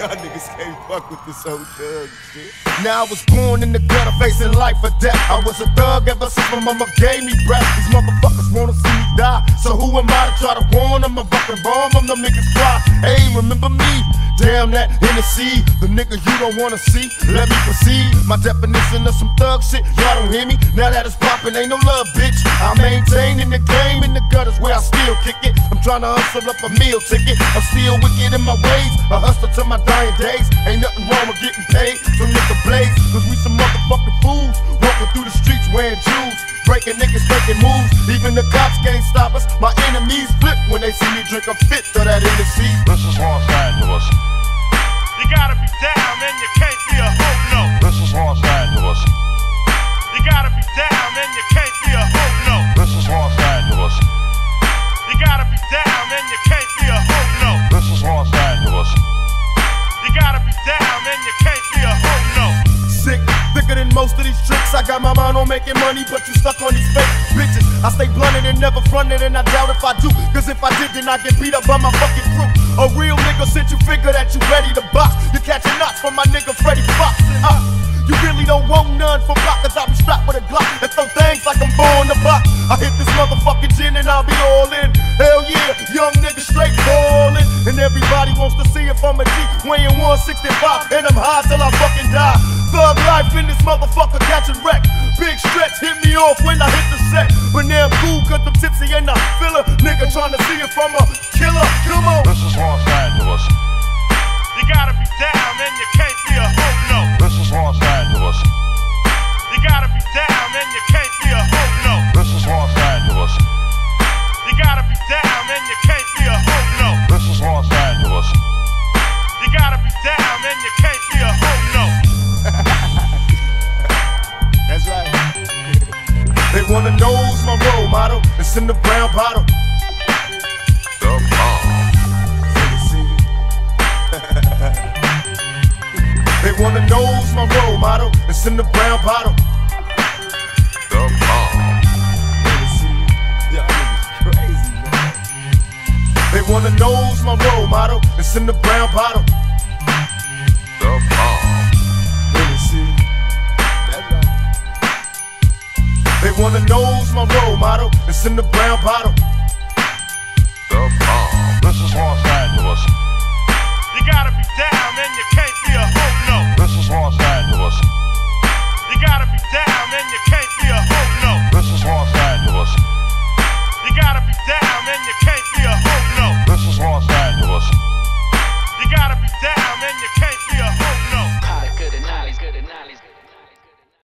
Y'all niggas can't fuck with this old thug shit. Now I was born in the gutter, facing life or death. I was a thug ever since my mama gave me breath. These motherfuckers wanna see me die, so who am I to try to warn them? I'm fucking bomb them, them niggas fly. Hey, remember me? Damn that Hennessy, the nigga you don't wanna see. Let me proceed. My definition of some thug shit, y'all don't hear me. Now that it's poppin', ain't no love, bitch. I maintain in the game, in the gutters where I still kick it. I'm tryna hustle up a meal ticket. I'm still wicked in my ways, a hustler to my dying days. Ain't nothing wrong with getting paid, so nigga blaze. Cause we some motherfucking fools, walking through the streets wearing jewels, breaking niggas, making moves. Even the cops can't stop us. My enemies flip when they see me drink a fifth of that Hennessy. This is Los Angeles. You gotta be down, man, you can't be a hoe, no. This is Los Angeles. You gotta be down, man, you can't be a hoe, no. This is Los Angeles. You gotta be down, man, you can't be a hoe, no. This is Los Angeles. You gotta be down, man, you can't be a hoe, no. Sick, thicker than most of these tricks. I got my mind on making money, but you stuck on these fake bitches. I stay blunted and never fronted, and I doubt if I do. Cause if I did, then I get beat up by my fucking crew. A real nigga since you figure that you ready to box. You catching knots from my nigga Freddie Fox. You really don't want none for block, cause I be strapped with a Glock and throw things like I'm born to box. I hit this motherfucking gin and I'll be all in. Hell yeah, young nigga straight ballin'. And everybody wants to see if I'm a G, weighing 165, and I'm high till I fucking die. Thug life in this motherfucker catching wreck. Big stretch hit me off when I hit the set. But now I'm cool cause I'm tipsy and I feel a nigga trying to see if I'm a killer. Come on. This is Los Angeles. You gotta be down, man, you can't be a hoe, no. This is Los Angeles. You gotta be down, man, you can't be a hoe, no. This is Los Angeles. You gotta be down, man, you can't be a hoe, no. This is Los Angeles. You gotta be down, man, you can't be a hoe, no. That's right. They wanna know who's my role model. It's in the brown bottle. The bomb. They wanna know who's my role model. It's in the brown bottle. The bomb. Y'all niggas crazy, man. They wanna know who's my role model. It's in the brown bottle. The bomb. That's right. They wanna know who's my role model. It's in the brown bottle. The bomb. This is Los Angeles. You gotta be down, man, you can't be a hoe, no. This is Los Angeles. You gotta be down, man, you can't be a hoe, no. This is Los Angeles. You gotta be down, man, you can't be a hoe, no. This is Los Angeles. You gotta be down, man, you can't be a